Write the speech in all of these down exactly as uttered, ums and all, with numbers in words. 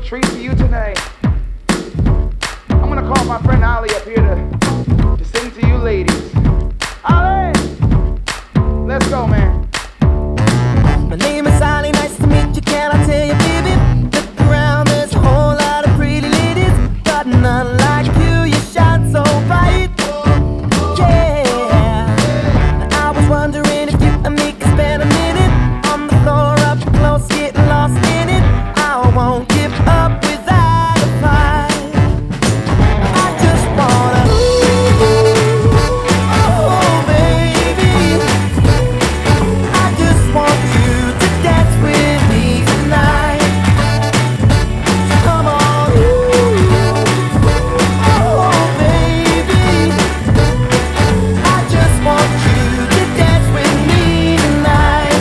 treat for you tonight. I'm gonna call my friend Ali up here to, to sing to you ladies. Ali! Let's go, man. My name is Ali, nice to meet you, can I tell you, baby? Look around, there's a whole lot of pretty ladies, but none like you, you shine so bright. Yeah, I was wondering if you and me could spend a minute on the floor up close, getting lost in it. I won't give up without a fight. I just wanna, oh baby, I just want you to dance with me tonight. So come on, oh baby, I just want you to dance with me tonight.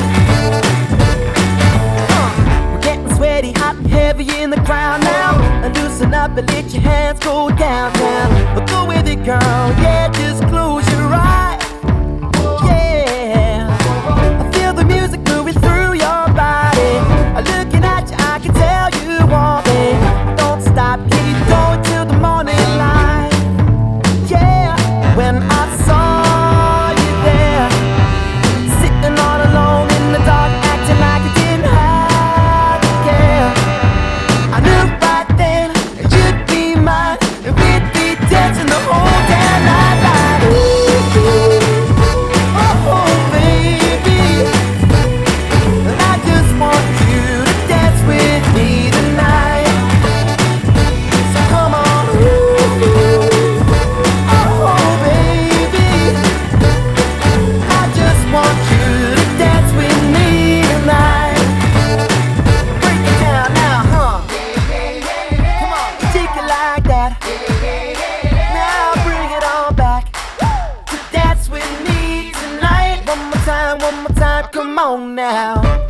uh, We're getting sweaty, hot and heavy in the crowd now. And loosen up and let your hands go downtown. But go with it, girl, yeah, just close your eyes. Yeah, I feel the music moving through your body. Looking at you, I can tell you want me. Don't stop, keep going till the morning light. Yeah, when I saw you there, sitting all alone in the dark, acting like you didn't have to care, I knew right then you'd be mine, and we'd be dancing the whole damn night like, oh baby, and I just want you to dance with me tonight. So come on, oh baby, I just want you to dance with me tonight. Break it down now, huh? Come on, take it like that. Now bring it on back to dance with me tonight. One more time, one more time, come on now.